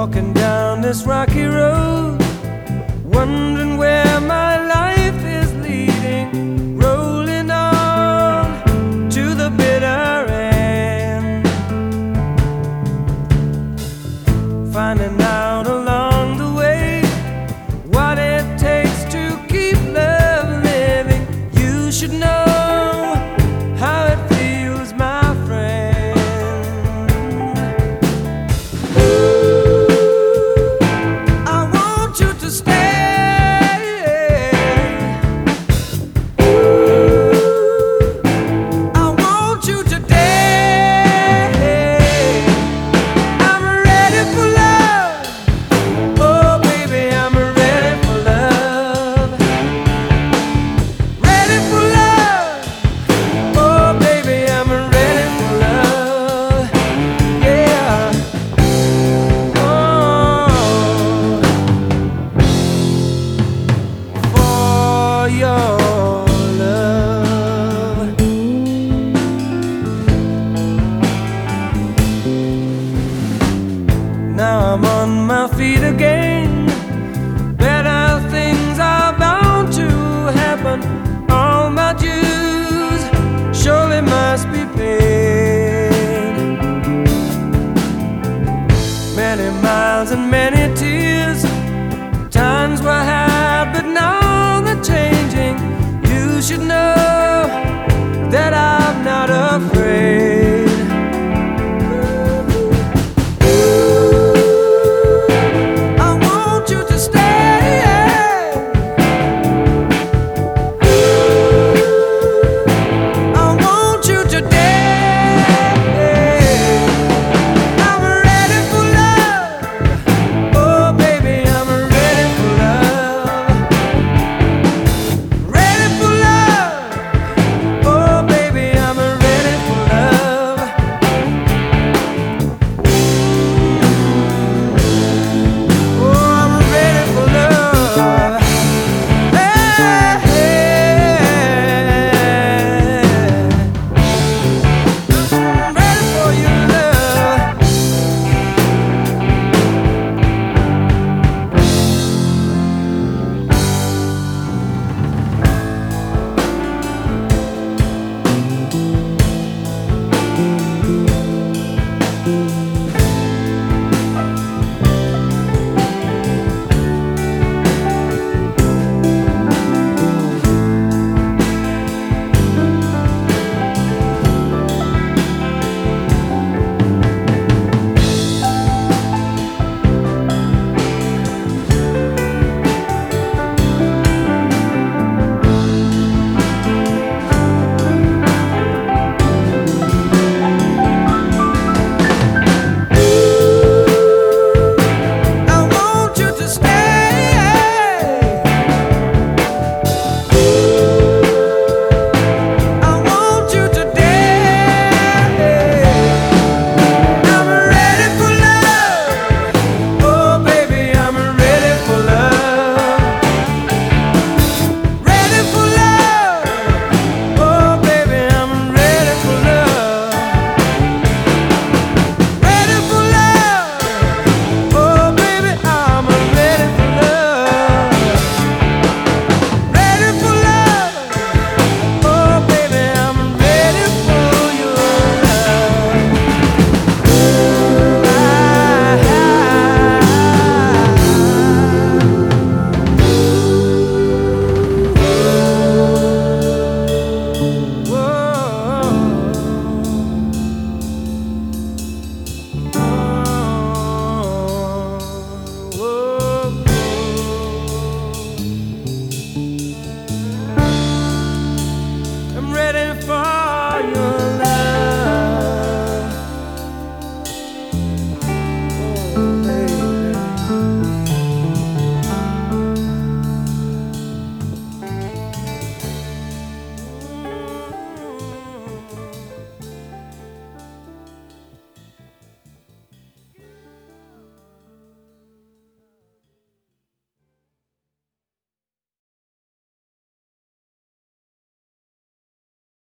walking down this rocky road, wondering where my life is leading, rolling on to the bitter end, finding out along the way what it takes to keep love living. You should know how it feels, my friend. I want you to stay. I want you today. I'm ready for love. Oh baby, I'm ready for love. Ready for love. Oh baby, I'm ready for love. Yeah. Oh, for your love. Now I'm on my feet again. Better things are bound to happen. All my dues surely must be paid. Many miles and many tears. Times were hard, but now they're changing. You should know that